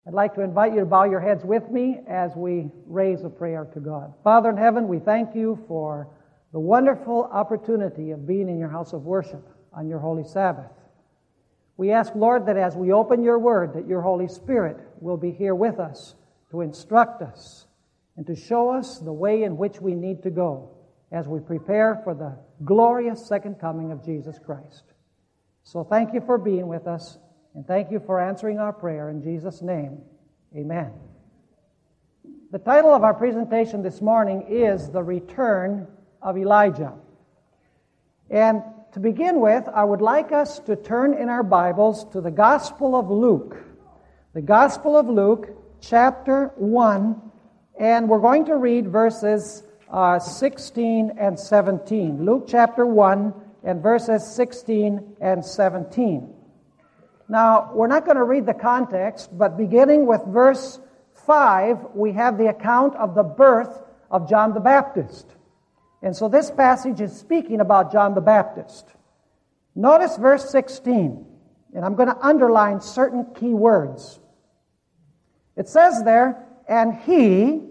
I'd like to invite you to bow your heads with me as we raise a prayer to God. Father in heaven, we thank you for the wonderful opportunity of being in your house of worship on your holy Sabbath. We ask, Lord, that as we open your word, that your Holy Spirit will be here with us to instruct us and to show us the way in which we need to go as we prepare for the glorious second coming of Jesus Christ. So thank you for being with us, and thank you for answering our prayer in Jesus' name. Amen. The title of our presentation this morning is The Return of Elijah. And to begin with, I would like us to turn in our Bibles to the Gospel of Luke. The Gospel of Luke, chapter 1, and we're going to read verses 16 and 17. Luke chapter 1 and verses 16 and 17. Now, we're not going to read the context, but beginning with verse 5, we have the account of the birth of John the Baptist. And so this passage is speaking about John the Baptist. Notice verse 16, and I'm going to underline certain key words. It says there, and he,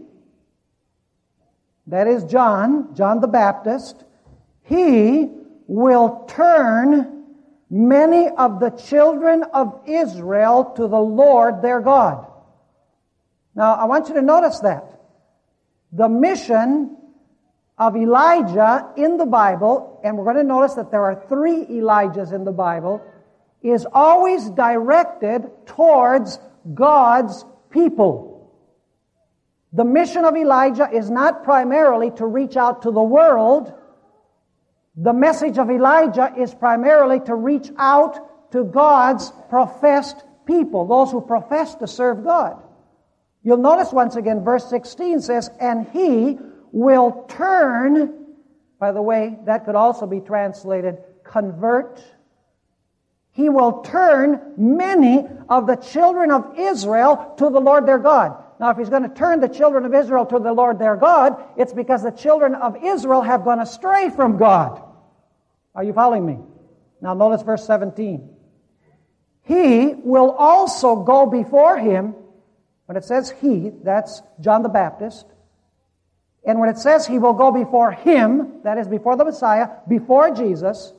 that is John the Baptist, he will turn many of the children of Israel to the Lord their God. Now, I want you to notice that. The mission of Elijah in the Bible, and we're going to notice that there are 3 Elijahs in the Bible, is always directed towards God's people. The mission of Elijah is not primarily to reach out to the world. The message of Elijah is primarily to reach out to God's professed people, those who profess to serve God. You'll notice once again, verse 16 says, and he will turn, by the way, that could also be translated convert. He will turn many of the children of Israel to the Lord their God. Now, if he's going to turn the children of Israel to the Lord their God, it's because the children of Israel have gone astray from God. Are you following me? Now, notice verse 17. He will also go before him. When it says he, that's John the Baptist. And when it says he will go before him, that is before the Messiah, before Jesus.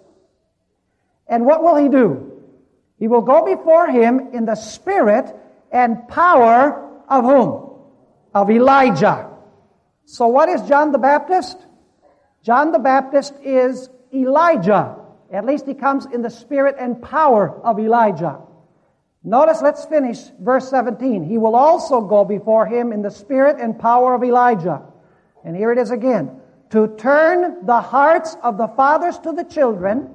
And what will he do? He will go before him in the spirit and power of whom? Of Elijah. So what is John the Baptist? John the Baptist is Elijah. At least he comes in the spirit and power of Elijah. Notice, let's finish verse 17. He will also go before him in the spirit and power of Elijah. And here it is again. To turn the hearts of the fathers to the children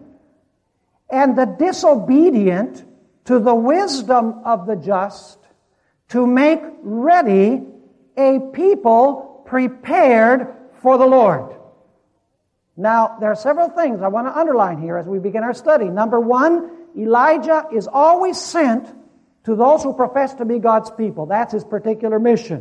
and the disobedient to the wisdom of the just, to make ready a people prepared for the Lord. Now, there are several things I want to underline here as we begin our study. Number one, Elijah is always sent to those who profess to be God's people. That's his particular mission.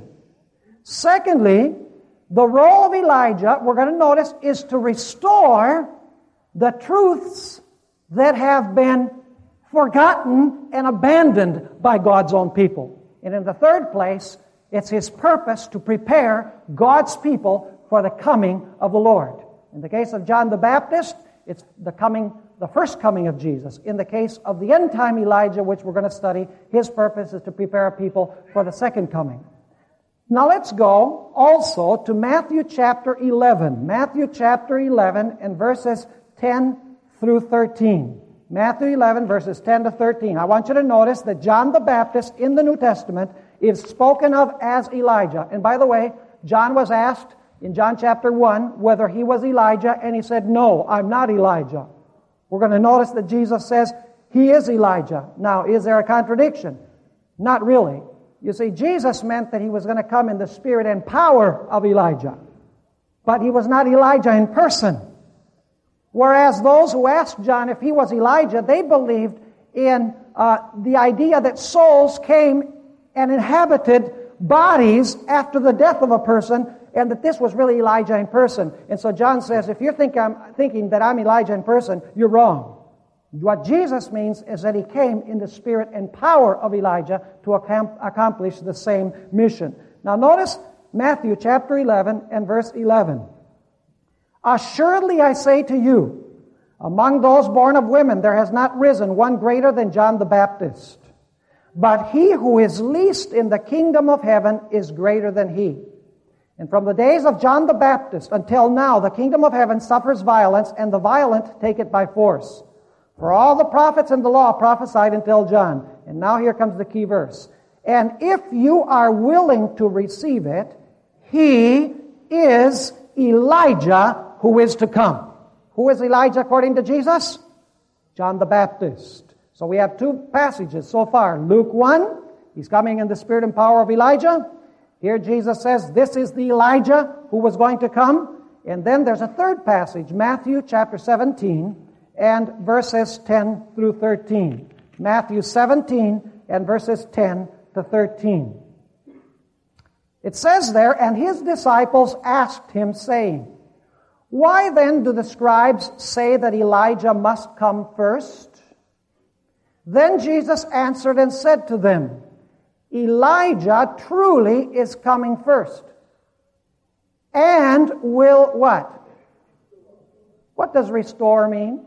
Secondly, the role of Elijah, we're going to notice, is to restore the truths that have been forgotten and abandoned by God's own people. And in the third place, it's his purpose to prepare God's people for the coming of the Lord. In the case of John the Baptist, it's the first coming of Jesus. In the case of the end-time Elijah, which we're going to study, his purpose is to prepare people for the second coming. Now let's go also to Matthew chapter 11. Matthew chapter 11 and verses 10 through 13. Matthew 11 verses 10 to 13. I want you to notice that John the Baptist in the New Testament is spoken of as Elijah. And by the way, John was asked in John chapter 1 whether he was Elijah, and he said, no, I'm not Elijah. We're going to notice that Jesus says he is Elijah. Now, is there a contradiction? Not really. You see, Jesus meant that he was going to come in the spirit and power of Elijah. But he was not Elijah in person. Whereas those who asked John if he was Elijah, they believed in the idea that souls came and inhabited bodies after the death of a person, and that this was really Elijah in person. And so John says, if you're thinking that I'm Elijah in person, you're wrong. What Jesus means is that he came in the spirit and power of Elijah to accomplish the same mission. Now notice Matthew chapter 11 and verse 11. Assuredly I say to you, among those born of women there has not risen one greater than John the Baptist. But he who is least in the kingdom of heaven is greater than he. And from the days of John the Baptist until now, the kingdom of heaven suffers violence, and the violent take it by force. For all the prophets and the law prophesied until John. And now here comes the key verse. And if you are willing to receive it, he is Elijah who is to come. Who is Elijah according to Jesus? John the Baptist. So we have two passages so far. Luke 1, he's coming in the spirit and power of Elijah. Here Jesus says, this is the Elijah who was going to come. And then there's a third passage, Matthew chapter 17 and verses 10 through 13. Matthew 17 and verses 10 to 13. It says there, and his disciples asked him, saying, why then do the scribes say that Elijah must come first? Then Jesus answered and said to them, Elijah truly is coming first. And will what? What does restore mean?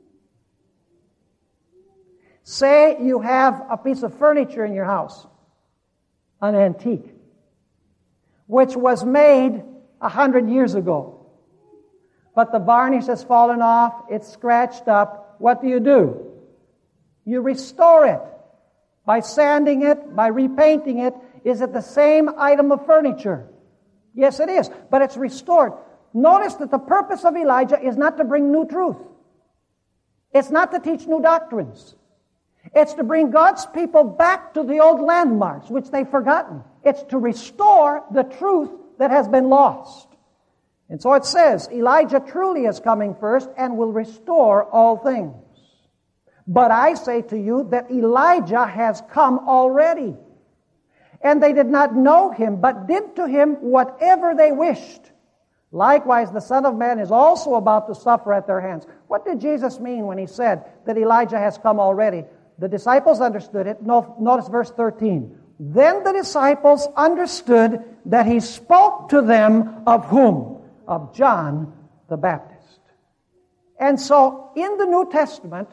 Say you have a piece of furniture in your house, an antique, which was made 100 years ago. But the varnish has fallen off, it's scratched up. What do? You restore it by sanding it, by repainting it. Is it the same item of furniture? Yes, it is, but it's restored. Notice that the purpose of Elijah is not to bring new truth. It's not to teach new doctrines. It's to bring God's people back to the old landmarks, which they've forgotten. It's to restore the truth that has been lost. And so it says, Elijah truly is coming first and will restore all things. But I say to you that Elijah has come already. And they did not know him, but did to him whatever they wished. Likewise, the Son of Man is also about to suffer at their hands. What did Jesus mean when he said that Elijah has come already? The disciples understood it. Notice verse 13. Then the disciples understood that he spoke to them of whom? Of John the Baptist. And so, in the New Testament,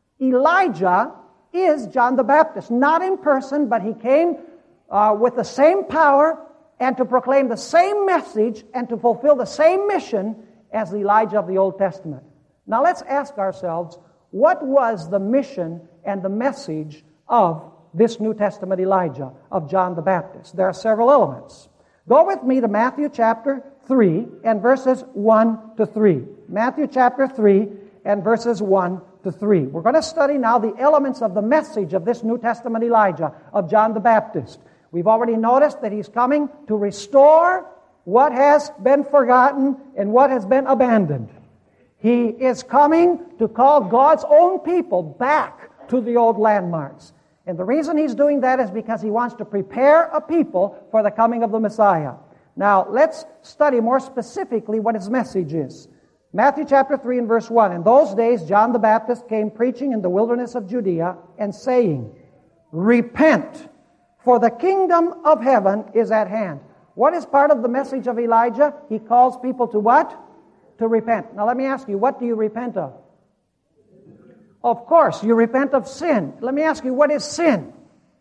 Elijah is John the Baptist. Not in person, but he came with the same power and to proclaim the same message and to fulfill the same mission as Elijah of the Old Testament. Now let's ask ourselves, what was the mission and the message of this New Testament Elijah, of John the Baptist? There are several elements. Go with me to Matthew chapter 3 and verses 1 to 3. Matthew chapter 3 and verses 1 to 3. We're going to study now the elements of the message of this New Testament Elijah, of John the Baptist. We've already noticed that he's coming to restore what has been forgotten and what has been abandoned. He is coming to call God's own people back to the old landmarks. And the reason he's doing that is because he wants to prepare a people for the coming of the Messiah. Now, let's study more specifically what his message is. Matthew chapter 3 and verse 1. In those days, John the Baptist came preaching in the wilderness of Judea and saying, repent, for the kingdom of heaven is at hand. What is part of the message of Elijah? He calls people to what? To repent. Now let me ask you, what do you repent of? Of course, you repent of sin. Let me ask you, what is sin?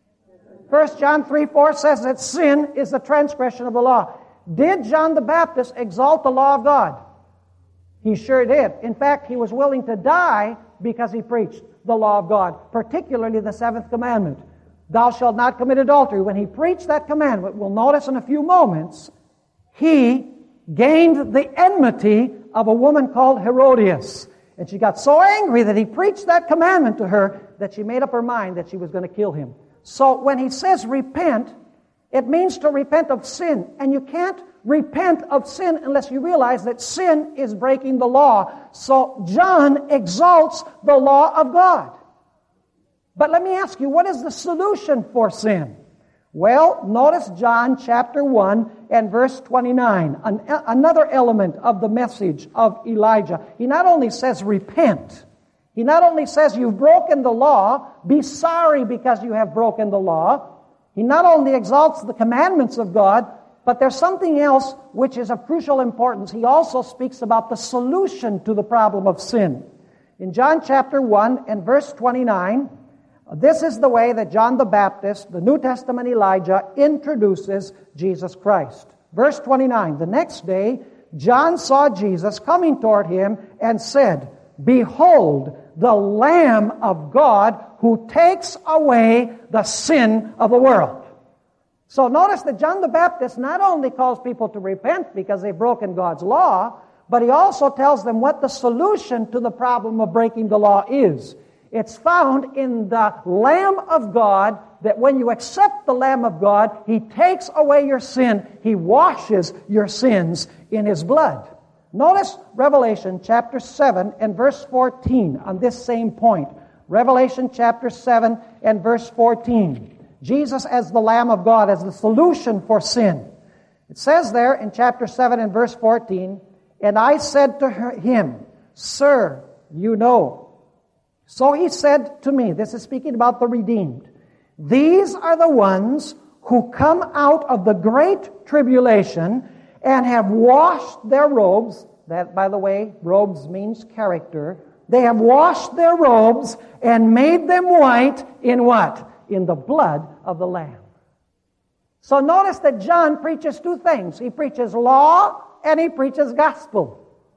1 John 3:4 says that sin is the transgression of the law. Did John the Baptist exalt the law of God? He sure did. In fact, he was willing to die because he preached the law of God, particularly the seventh commandment. Thou shalt not commit adultery. When he preached that commandment, we'll notice in a few moments, he gained the enmity of a woman called Herodias. And she got so angry that he preached that commandment to her that she made up her mind that she was going to kill him. So when he says repent, it means to repent of sin. And you can't repent of sin unless you realize that sin is breaking the law. So John exalts the law of God. But let me ask you, what is the solution for sin? Well, notice John chapter 1 and verse 29, another element of the message of Elijah. He not only says repent, He not only says you've broken the law, be sorry because you have broken the law. He not only exalts the commandments of God, but there's something else which is of crucial importance. He also speaks about the solution to the problem of sin. In John chapter 1 and verse 29, this is the way that John the Baptist, the New Testament Elijah, introduces Jesus Christ. Verse 29, the next day, John saw Jesus coming toward him and said, "Behold, the Lamb of God who takes away the sin of the world." So notice that John the Baptist not only calls people to repent because they've broken God's law, but he also tells them what the solution to the problem of breaking the law is. It's found in the Lamb of God, that when you accept the Lamb of God, He takes away your sin. He washes your sins in His blood. Notice Revelation chapter 7 and verse 14 on this same point. Revelation chapter 7 and verse 14. Jesus as the Lamb of God, as the solution for sin. It says there in chapter 7 and verse 14, "And I said to him, Sir, you know." So he said to me, this is speaking about the redeemed, "These are the ones who come out of the great tribulation and have washed their robes." That, by the way, robes means character. "They have washed their robes and made them white in what? In the blood of the Lamb." So notice that John preaches two things. He preaches law and he preaches gospel.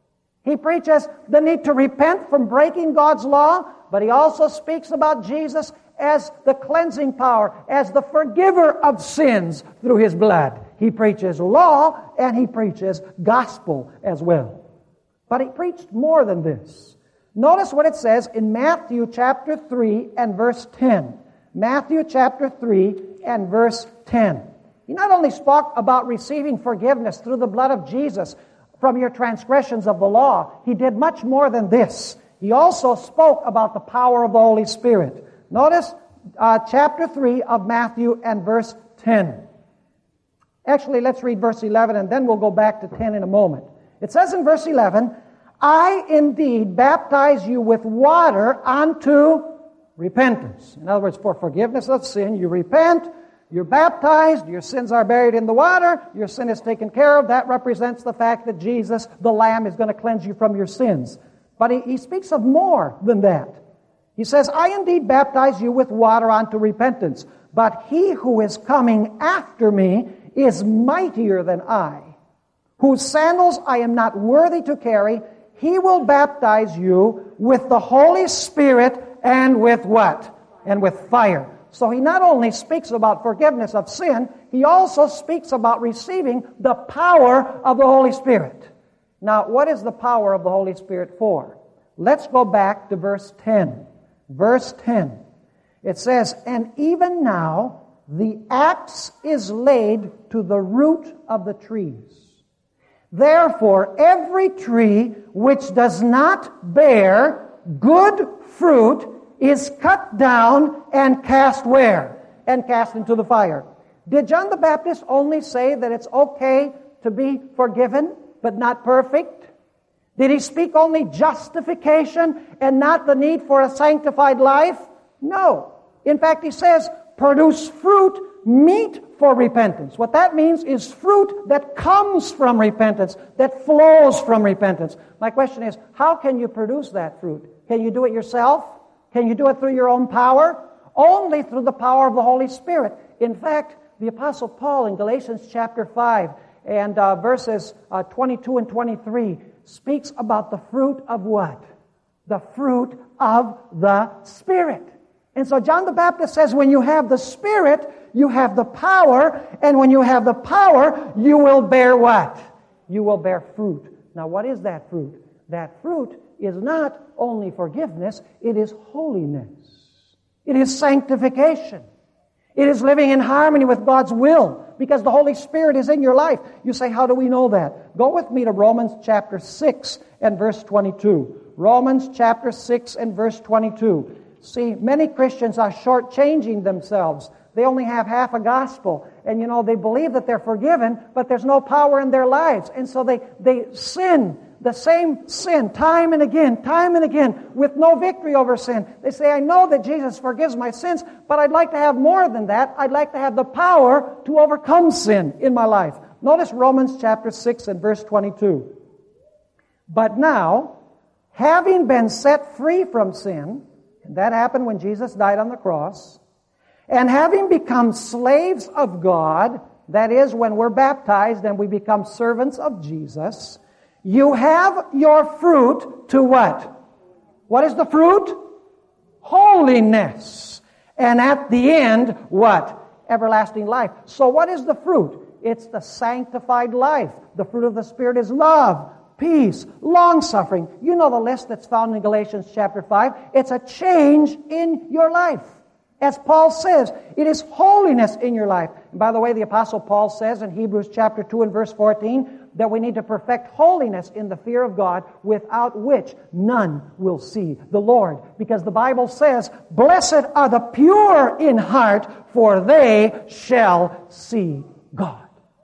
He preaches the need to repent from breaking God's law, but he also speaks about Jesus as the cleansing power, as the forgiver of sins through His blood. He preaches law and he preaches gospel as well. But he preached more than this. Notice what it says in Matthew chapter 3 and verse 10. Matthew chapter 3 and verse 10. He not only spoke about receiving forgiveness through the blood of Jesus from your transgressions of the law, he did much more than this. He also spoke about the power of the Holy Spirit. Notice chapter 3 of Matthew and verse 10. Actually, let's read verse 11 and then we'll go back to 10 in a moment. It says in verse 11, "I indeed baptize you with water unto repentance." In other words, for forgiveness of sin, you repent, you're baptized, your sins are buried in the water, your sin is taken care of. That represents the fact that Jesus, the Lamb, is going to cleanse you from your sins. But he speaks of more than that. He says, "I indeed baptize you with water unto repentance, but He who is coming after me is mightier than I, whose sandals I am not worthy to carry. He will baptize you with the Holy Spirit and with what? And with fire." So he not only speaks about forgiveness of sin, he also speaks about receiving the power of the Holy Spirit. Now, what is the power of the Holy Spirit for? Let's go back to verse 10. Verse 10. It says, "And even now the axe is laid to the root of the trees. Therefore every tree which does not bear good fruit is cut down and cast where? And cast into the fire." Did John the Baptist only say that it's okay to be forgiven, but not perfect? Did he speak only justification and not the need for a sanctified life? No. In fact, he says, produce fruit meet for repentance. What that means is fruit that comes from repentance, that flows from repentance. My question is, how can you produce that fruit? Can you do it yourself? Can you do it through your own power? Only through the power of the Holy Spirit. In fact, the Apostle Paul in Galatians chapter 5 and verses 22 and 23 speaks about the fruit of what? The fruit of the Spirit. And so John the Baptist says when you have the Spirit, you have the power, and when you have the power, you will bear what? You will bear fruit. Now what is that fruit? That fruit is not only forgiveness, it is holiness. It is sanctification. It is living in harmony with God's will, because the Holy Spirit is in your life. You say, how do we know that? Go with me to Romans chapter 6 and verse 22. Romans chapter 6 and verse 22. See, many Christians are shortchanging themselves. They only have half a gospel. And they believe that they're forgiven, but there's no power in their lives. And so they sin the same sin time and again, with no victory over sin. They say, I know that Jesus forgives my sins, but I'd like to have more than that. I'd like to have the power to overcome sin in my life. Notice Romans chapter 6 and verse 22. But now, having been set free from sin, and that happened when Jesus died on the cross, and having become slaves of God, that is, when we're baptized and we become servants of Jesus, you have your fruit to what? What is the fruit? Holiness. And at the end, what? Everlasting life. So what is the fruit? It's the sanctified life. The fruit of the Spirit is love, peace, long-suffering. You know the list that's found in Galatians chapter 5. It's a change in your life. As Paul says, it is holiness in your life. And by the way, the Apostle Paul says in Hebrews chapter 2 and verse 14 that we need to perfect holiness in the fear of God, without which none will see the Lord. Because the Bible says, blessed are the pure in heart, for they shall see God.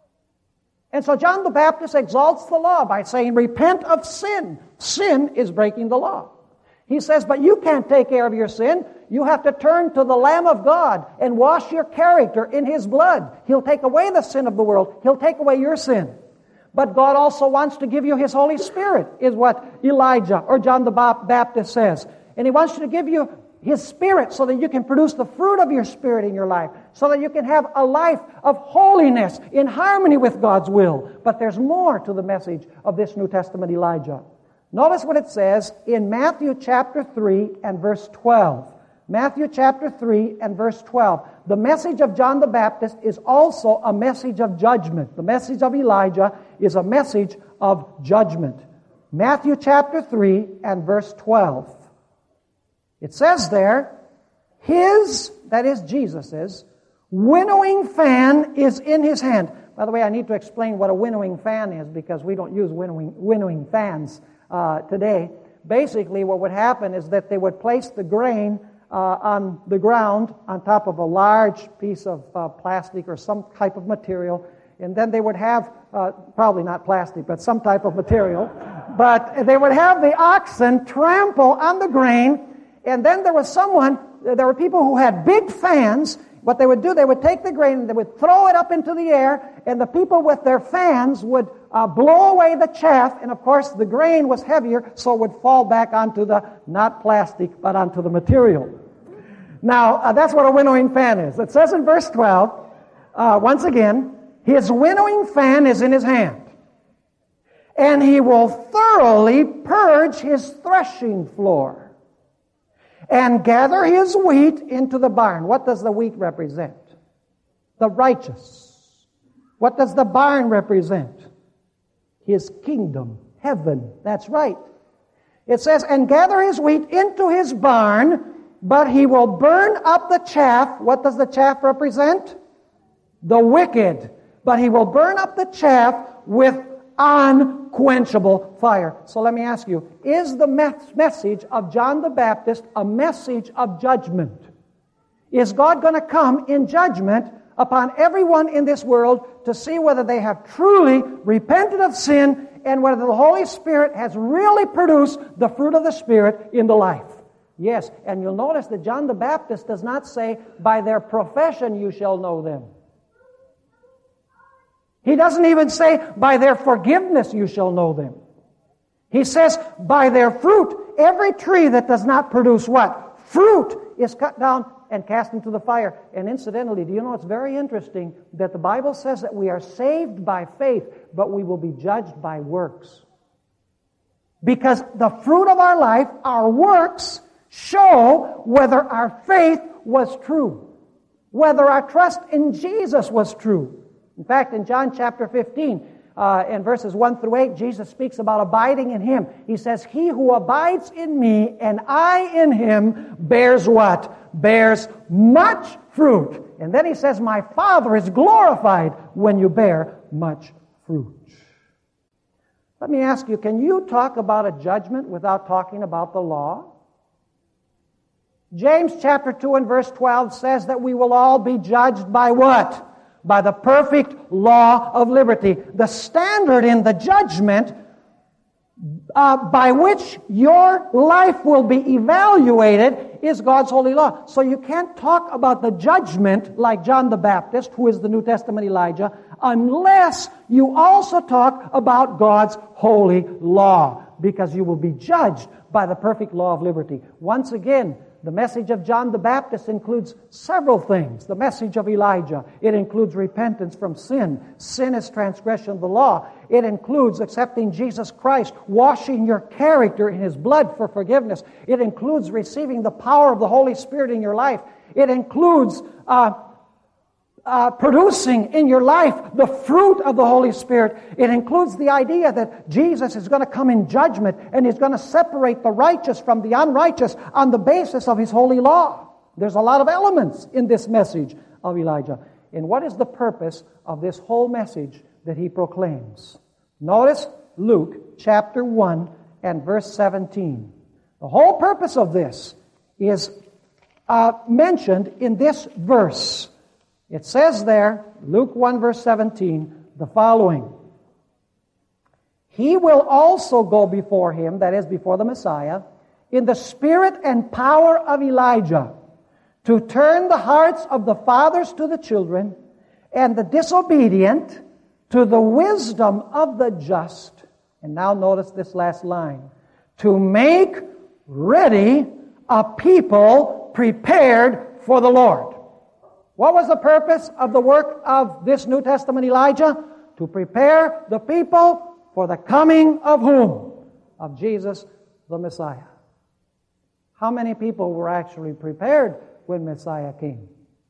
And so John the Baptist exalts the law by saying, repent of sin. Sin is breaking the law. He says, but you can't take care of your sin. You have to turn to the Lamb of God and wash your character in His blood. He'll take away the sin of the world. He'll take away your sin. But God also wants to give you His Holy Spirit, is what Elijah or John the Baptist says. And He wants to give you His Spirit so that you can produce the fruit of your Spirit in your life, so that you can have a life of holiness in harmony with God's will. But there's more to the message of this New Testament Elijah. Notice what it says in Matthew chapter 3 and verse 12. Matthew chapter 3 and verse 12. The message of John the Baptist is also a message of judgment. The message of Elijah is a message of judgment. Matthew chapter 3 and verse 12. It says there, his, that is Jesus's, winnowing fan is in his hand. By the way, I need to explain what a winnowing fan is, because we don't use winnowing fans today. Basically, what would happen is that they would place the grain on the ground on top of a large piece of plastic or some type of material, and then they would have, probably not plastic, but some type of material, but they would have the oxen trample on the grain, and then there were people who had big fans. What they would do, they would take the grain and they would throw it up into the air, and the people with their fans would blow away the chaff, and of course the grain was heavier, so it would fall back onto the, not plastic, but onto the material. Now, that's what a winnowing fan is. It says in verse 12, once again, his winnowing fan is in his hand, and he will thoroughly purge his threshing floor and gather his wheat into the barn. What does the wheat represent? The righteous. What does the barn represent? His kingdom, heaven. That's right. It says, and gather his wheat into his barn, but he will burn up the chaff. What does the chaff represent? The wicked. But he will burn up the chaff with unquenchable fire. So let me ask you, is the message of John the Baptist a message of judgment? Is God going to come in judgment upon everyone in this world to see whether they have truly repented of sin and whether the Holy Spirit has really produced the fruit of the Spirit in the life? Yes, and you'll notice that John the Baptist does not say, by their profession you shall know them. He doesn't even say, by their forgiveness you shall know them. He says, by their fruit. Every tree that does not produce what? Fruit is cut down and cast into the fire. And incidentally, do you know it's very interesting that the Bible says that we are saved by faith, but we will be judged by works. Because the fruit of our life, our works, show whether our faith was true, whether our trust in Jesus was true. In fact, in John chapter 15, in verses 1 through 8, Jesus speaks about abiding in Him. He says, he who abides in me and I in him bears what? Bears much fruit. And then He says, my Father is glorified when you bear much fruit. Let me ask you, can you talk about a judgment without talking about the law? James chapter 2 and verse 12 says that we will all be judged by what? By the perfect law of liberty. The standard in the judgment by which your life will be evaluated is God's holy law. So you can't talk about the judgment like John the Baptist, who is the New Testament Elijah, unless you also talk about God's holy law, because you will be judged by the perfect law of liberty. Once again, the message of John the Baptist includes several things. The message of Elijah, it includes repentance from sin. Sin is transgression of the law. It includes accepting Jesus Christ, washing your character in His blood for forgiveness. It includes receiving the power of the Holy Spirit in your life. It includes producing in your life the fruit of the Holy Spirit. It includes the idea that Jesus is going to come in judgment and He's going to separate the righteous from the unrighteous on the basis of His holy law. There's a lot of elements in this message of Elijah. And what is the purpose of this whole message that he proclaims? Notice Luke chapter 1 and verse 17. The whole purpose of this is mentioned in this verse. It says there, Luke 1 verse 17, the following. He will also go before him, that is, before the Messiah, in the spirit and power of Elijah, to turn the hearts of the fathers to the children, and the disobedient to the wisdom of the just. And now notice this last line. To make ready a people prepared for the Lord. What was the purpose of the work of this New Testament Elijah? To prepare the people for the coming of whom? Of Jesus the Messiah. How many people were actually prepared when Messiah came?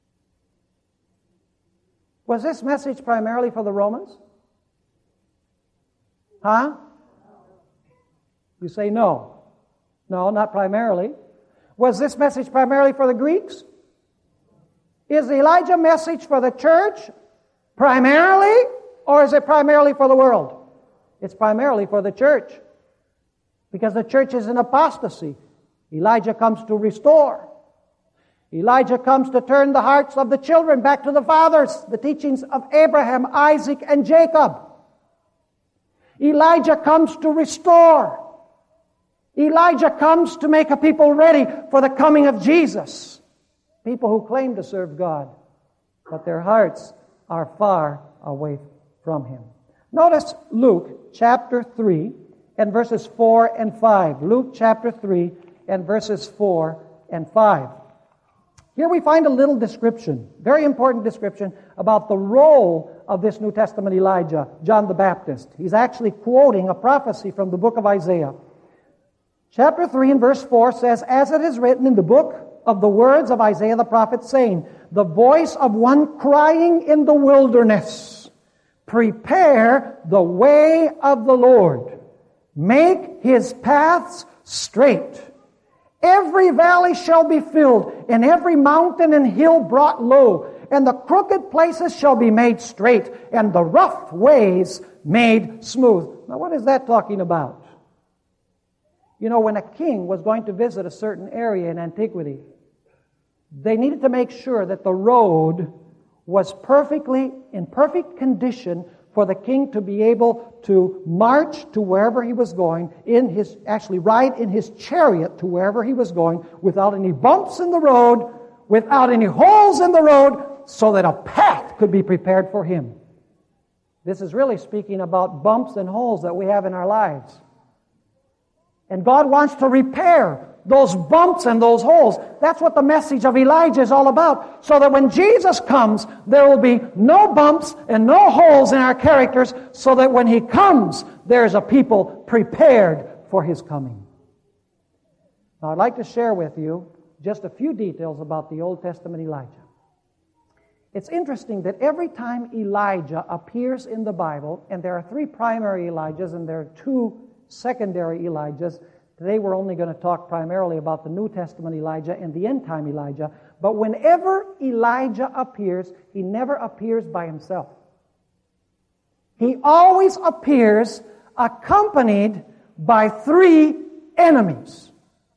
Was this message primarily for the Romans? Huh? You say no. No, not primarily. Was this message primarily for the Greeks? Is the Elijah message for the church primarily, or is it primarily for the world? It's primarily for the church, because the church is in apostasy. Elijah comes to restore. Elijah comes to turn the hearts of the children back to the fathers, the teachings of Abraham, Isaac, and Jacob. Elijah comes to restore. Elijah comes to make a people ready for the coming of Jesus. People who claim to serve God, but their hearts are far away from Him. Notice Luke chapter 3 and verses 4 and 5. Luke chapter 3 and verses 4 and 5. Here we find a little description, very important description, about the role of this New Testament Elijah, John the Baptist. He's actually quoting a prophecy from the book of Isaiah. Chapter 3 and verse 4 says, As it is written in the book of the words of Isaiah the prophet, saying, The voice of one crying in the wilderness, Prepare the way of the Lord, make His paths straight. Every valley shall be filled, and every mountain and hill brought low, and the crooked places shall be made straight, and the rough ways made smooth. Now what is that talking about? You know, when a king was going to visit a certain area in antiquity, they needed to make sure that the road was in perfect condition for the king to be able to march to wherever he was going, ride in his chariot to wherever he was going, without any bumps in the road, without any holes in the road, so that a path could be prepared for him. This is really speaking about bumps and holes that we have in our lives. And God wants to repair those bumps and those holes. That's what the message of Elijah is all about. So that when Jesus comes, there will be no bumps and no holes in our characters, so that when He comes, there is a people prepared for His coming. Now, I'd like to share with you just a few details about the Old Testament Elijah. It's interesting that every time Elijah appears in the Bible, and there are 3 primary Elijahs and there are 2 secondary Elijahs. Today we're only going to talk primarily about the New Testament Elijah and the end-time Elijah. But whenever Elijah appears, he never appears by himself. He always appears accompanied by 3 enemies.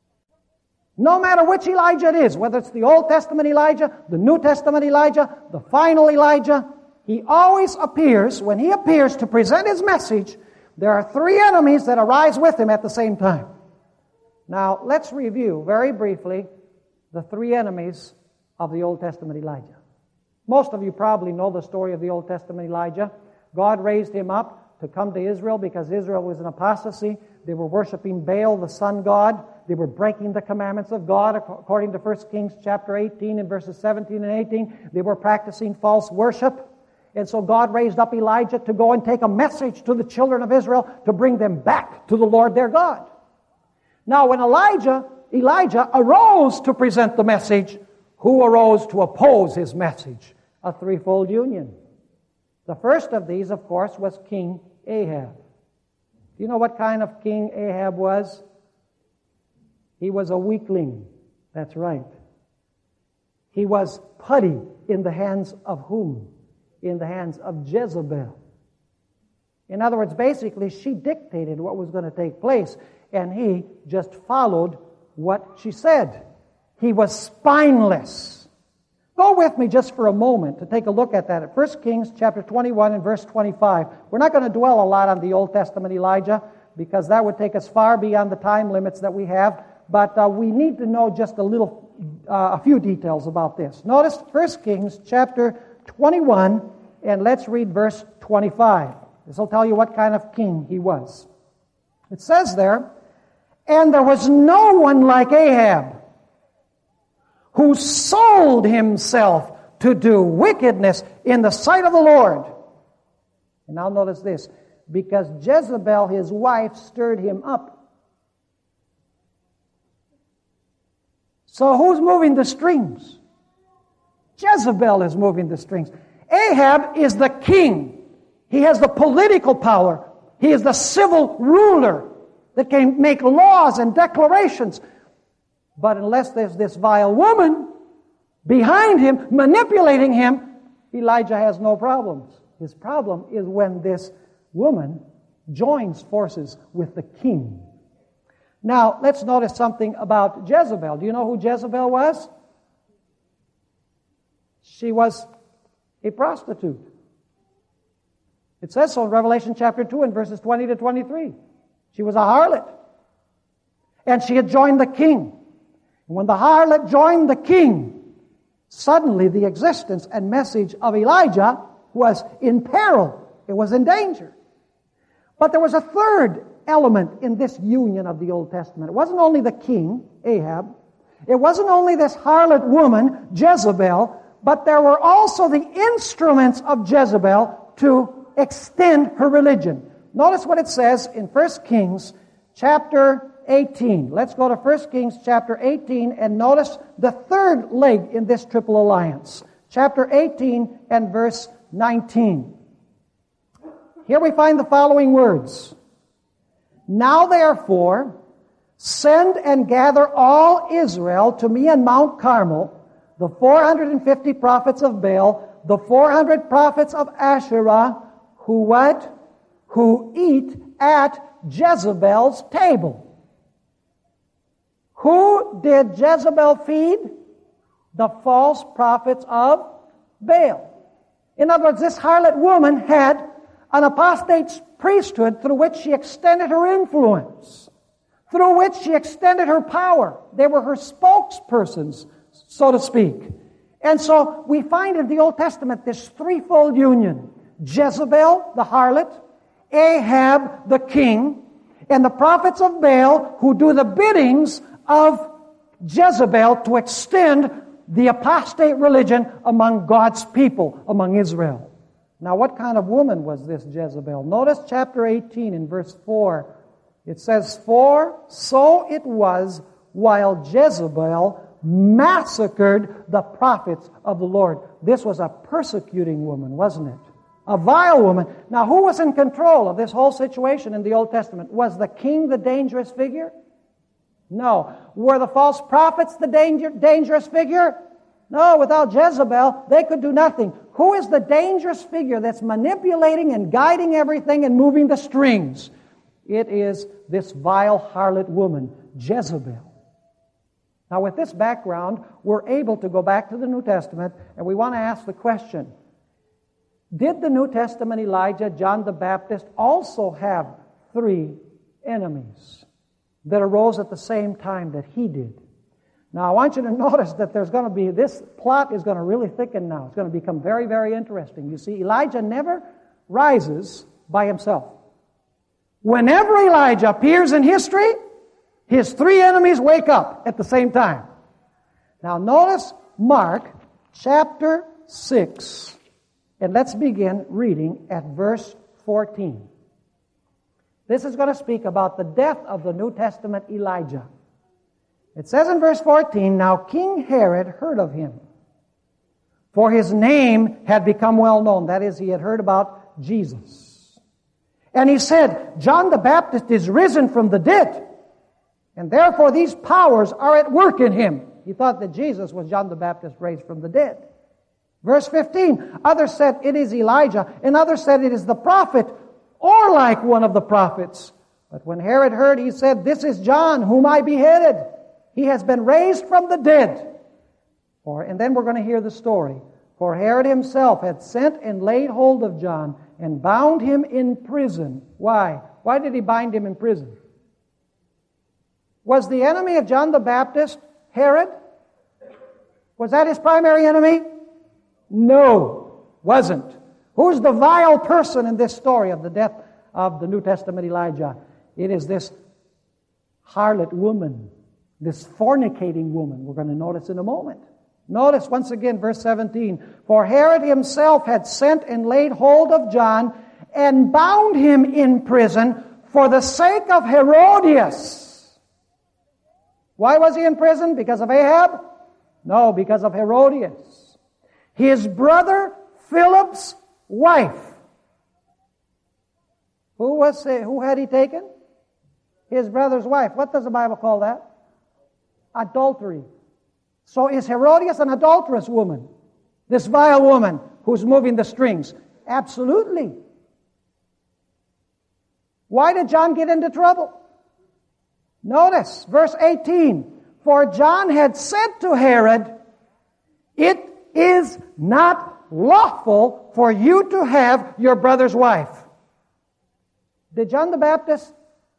No matter which Elijah it is, whether it's the Old Testament Elijah, the New Testament Elijah, the final Elijah, he always appears, when he appears to present his message, There are three enemies that arise with him at the same time. Now, let's review very briefly the three enemies of the Old Testament Elijah. Most of you probably know the story of the Old Testament Elijah. God raised him up to come to Israel because Israel was in apostasy. They were worshiping Baal, the sun god. They were breaking the commandments of God according to 1 Kings chapter 18 and verses 17 and 18. They were practicing false worship. And so God raised up Elijah to go and take a message to the children of Israel to bring them back to the Lord their God. Now when Elijah arose to present the message, who arose to oppose his message? A threefold union. The first of these, of course, was King Ahab. Do you know what kind of king Ahab was? He was a weakling. That's right. He was putty in the hands of whom? In the hands of Jezebel. In other words, basically, she dictated what was going to take place, and he just followed what she said. He was spineless. Go with me just for a moment to take a look at that. At 1 Kings chapter 21 and verse 25. We're not going to dwell a lot on the Old Testament Elijah because that would take us far beyond the time limits that we have. But we need to know just a few details about this. Notice 1 Kings chapter 21, and let's read verse 25. This will tell you what kind of king he was. It says there, "And there was no one like Ahab, who sold himself to do wickedness in the sight of the Lord." And now notice this, because Jezebel, his wife, stirred him up. So who's moving the strings? Jezebel is moving the strings. Ahab is the king. He has the political power. He is the civil ruler that can make laws and declarations. But unless there's this vile woman behind him, manipulating him, Elijah has no problems. His problem is when this woman joins forces with the king. Now, let's notice something about Jezebel. Do you know who Jezebel was? She was a prostitute. It says so in Revelation chapter 2 and verses 20 to 23. She was a harlot. And she had joined the king. And when the harlot joined the king, suddenly the existence and message of Elijah was in peril. It was in danger. But there was a third element in this union of the Old Testament. It wasn't only the king, Ahab. It wasn't only this harlot woman, Jezebel, but there were also the instruments of Jezebel to extend her religion. Notice what it says in 1 Kings chapter 18. Let's go to 1 Kings chapter 18 and notice the third leg in this triple alliance. Chapter 18 and verse 19. Here we find the following words. "Now therefore, send and gather all Israel to me on Mount Carmel, the 450 prophets of Baal, the 400 prophets of Asherah, who what? Who eat at Jezebel's table." Who did Jezebel feed? The false prophets of Baal. In other words, this harlot woman had an apostate priesthood through which she extended her influence, through which she extended her power. They were her spokespersons, so to speak. And so we find in the Old Testament this threefold union. Jezebel, the harlot, Ahab, the king, and the prophets of Baal who do the biddings of Jezebel to extend the apostate religion among God's people, among Israel. Now, what kind of woman was this Jezebel? Notice chapter 18 in verse 4. It says, "For so it was while Jezebel massacred the prophets of the Lord." This was a persecuting woman, wasn't it? A vile woman. Now, who was in control of this whole situation in the Old Testament? Was the king the dangerous figure? No. Were the false prophets the dangerous figure? No, without Jezebel, they could do nothing. Who is the dangerous figure that's manipulating and guiding everything and moving the strings? It is this vile harlot woman, Jezebel. Now, with this background, we're able to go back to the New Testament, and we want to ask the question, did the New Testament Elijah, John the Baptist, also have three enemies that arose at the same time that he did. Now, I want you to notice that this plot is going to really thicken now. It's going to become very, very interesting. You see, Elijah never rises by himself. Whenever Elijah appears in history, his three enemies wake up at the same time. Now, notice Mark chapter 6, and let's begin reading at verse 14. This is going to speak about the death of the New Testament Elijah. It says in verse 14, "Now King Herod heard of him, for his name had become well known." That is, he had heard about Jesus. "And he said, 'John the Baptist is risen from the dead, and therefore these powers are at work in him.'" He thought that Jesus was John the Baptist raised from the dead. Verse 15, "Others said, 'It is Elijah,' and others said, 'It is the prophet,' or like one of the prophets. But when Herod heard, he said, 'This is John, whom I beheaded. He has been raised from the dead.' And then we're going to hear the story. "For Herod himself had sent and laid hold of John and bound him in prison." Why? Why did he bind him in prison? Was the enemy of John the Baptist Herod? Was that his primary enemy? No, wasn't. Who's the vile person in this story of the death of the New Testament Elijah? It is this harlot woman, this fornicating woman. We're going to notice in a moment. Notice once again verse 17. "For Herod himself had sent and laid hold of John and bound him in prison for the sake of Herodias." Why was he in prison? Because of Ahab? No, because of Herodias, his brother Philip's wife. Who had he taken? His brother's wife. What does the Bible call that? Adultery. So is Herodias an adulterous woman? This vile woman who's moving the strings? Absolutely. Why did John get into trouble? Notice verse 18. "For John had said to Herod, 'It is not lawful for you to have your brother's wife.'" Did John the Baptist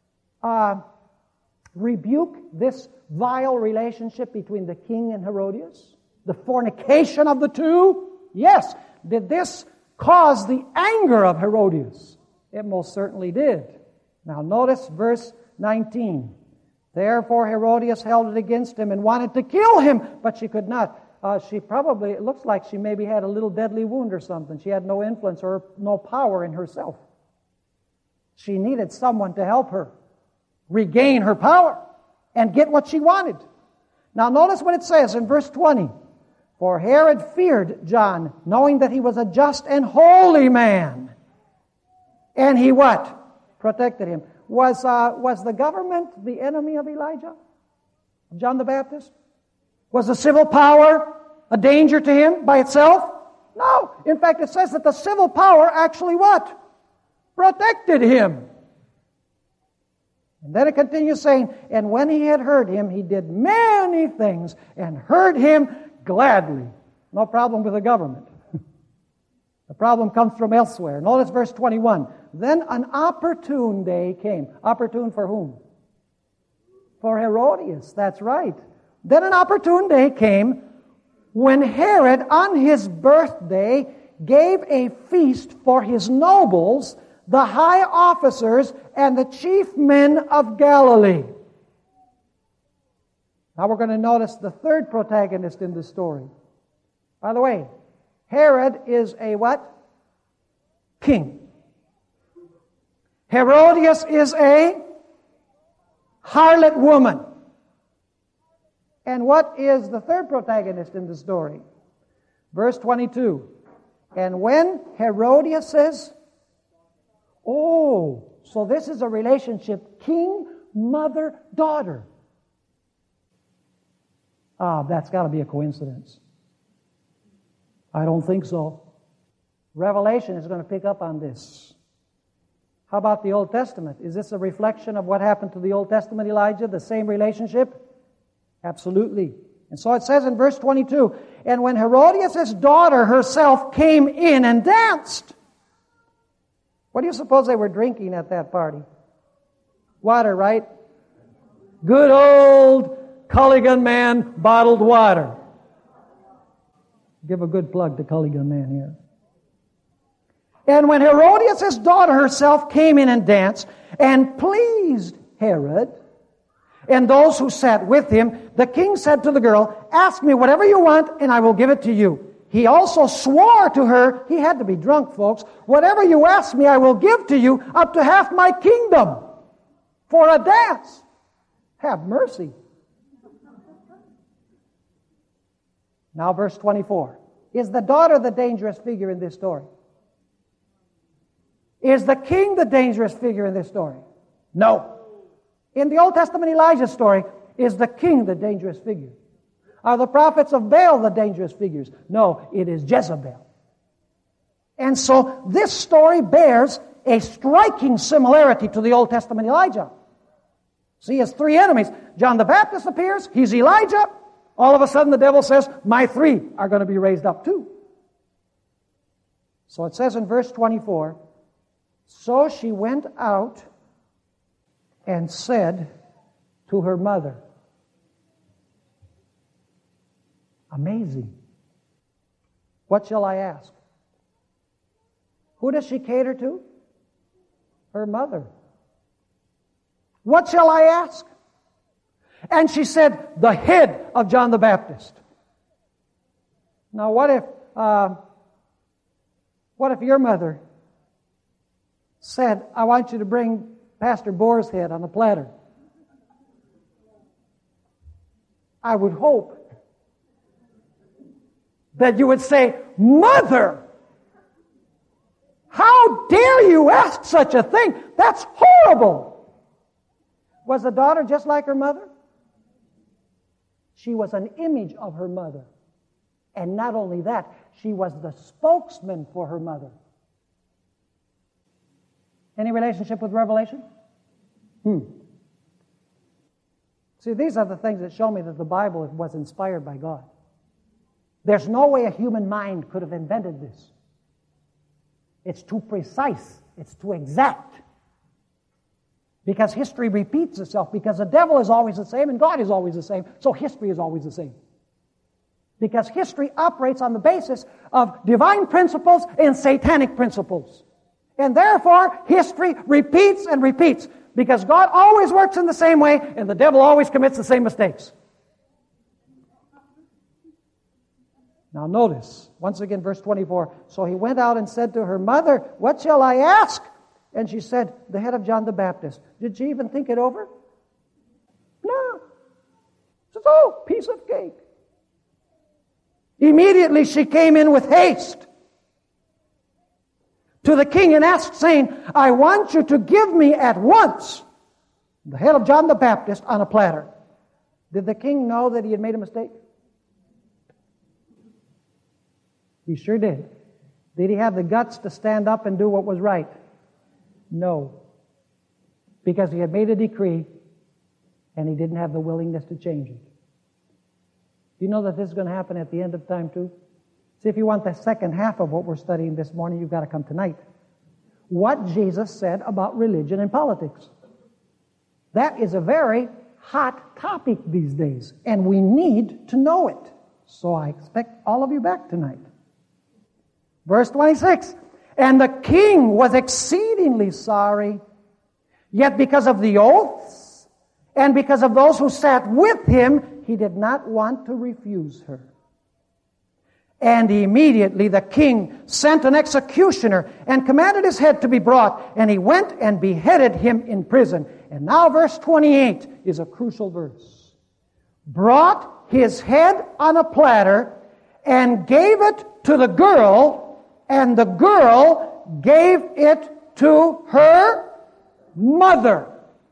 rebuke this vile relationship between the king and Herodias? The fornication of the two? Yes. Did this cause the anger of Herodias? It most certainly did. Now notice verse 19. "Therefore Herodias held it against him and wanted to kill him, but she could not." It looks like she maybe had a little deadly wound or something. She had no influence or no power in herself. She needed someone to help her regain her power and get what she wanted. Now notice what it says in verse 20. "For Herod feared John, knowing that he was a just and holy man. And he" what? "Protected him." Was the government the enemy of Elijah? John the Baptist? Was the civil power a danger to him by itself? No. In fact, it says that the civil power actually what? Protected him. And then it continues saying, "And when he had heard him, he did many things and heard him gladly." No problem with the government. The problem comes from elsewhere. Notice verse 21. "Then an opportune day came." Opportune for whom? For Herodias. That's right. "Then an opportune day came when Herod on his birthday gave a feast for his nobles, the high officers, and the chief men of Galilee." Now we're going to notice the third protagonist in the story. By the way, Herod is a what? King. Herodias is a harlot woman. And what is the third protagonist in the story? Verse 22. "And when Herodias says," oh, so this is a relationship king, mother, daughter. That's got to be a coincidence. I don't think so. Revelation is going to pick up on this. How about the Old Testament? Is this a reflection of what happened to the Old Testament Elijah, the same relationship? Absolutely. And so it says in verse 22, "And when Herodias' daughter herself came in and danced." What do you suppose they were drinking at that party? Water, right? Good old Culligan Man bottled water. Give a good plug to Culligan Man here. And when Herodias' daughter herself came in and danced and pleased Herod and those who sat with him, the king said to the girl, "Ask me whatever you want and I will give it to you." He also swore to her, he had to be drunk, folks, "Whatever you ask me, I will give to you, up to half my kingdom for a dance." Have mercy. Now verse 24. Is the daughter the dangerous figure in this story? Is the king the dangerous figure in this story? No. In the Old Testament Elijah story, is the king the dangerous figure? Are the prophets of Baal the dangerous figures? No, it is Jezebel. And so this story bears a striking similarity to the Old Testament Elijah. See, his three enemies. John the Baptist appears, he's Elijah. All of a sudden the devil says, my three are going to be raised up too. So it says in verse 24, so she went out and said to her mother. Amazing. What shall I ask? Who does she cater to? Her mother. What shall I ask? And she said, the head of John the Baptist. Now what if your mother said, I want you to bring Pastor Bohr's head on a platter? I would hope that you would say, Mother, how dare you ask such a thing? That's horrible. Was the daughter just like her mother? She was an image of her mother. And not only that, she was the spokesman for her mother. Any relationship with Revelation? See, these are the things that show me that the Bible was inspired by God. There's no way a human mind could have invented this. It's too precise. It's too exact. Because history repeats itself. Because the devil is always the same and God is always the same. So history is always the same. Because history operates on the basis of divine principles and satanic principles. And therefore, history repeats and repeats. Because God always works in the same way and the devil always commits the same mistakes. Now notice, once again, verse 24. So he went out and said to her mother, what shall I ask? And she said, the head of John the Baptist. Did she even think it over? No. She says, oh, piece of cake. Immediately she came in with haste to the king and asked, saying, I want you to give me at once the head of John the Baptist on a platter. Did the king know that he had made a mistake? He sure did. Did he have the guts to stand up and do what was right? No. Because he had made a decree and he didn't have the willingness to change it. Do you know that this is going to happen at the end of time too? See, if you want the second half of what we're studying this morning, you've got to come tonight. What Jesus said about religion and politics. That is a very hot topic these days, and we need to know it. So I expect all of you back tonight. Verse 26, and the king was exceedingly sorry, yet because of the oaths and because of those who sat with him, he did not want to refuse her. And immediately the king sent an executioner and commanded his head to be brought, and he went and beheaded him in prison. And now verse 28 is a crucial verse. Brought his head on a platter and gave it to the girl, and the girl gave it to her mother.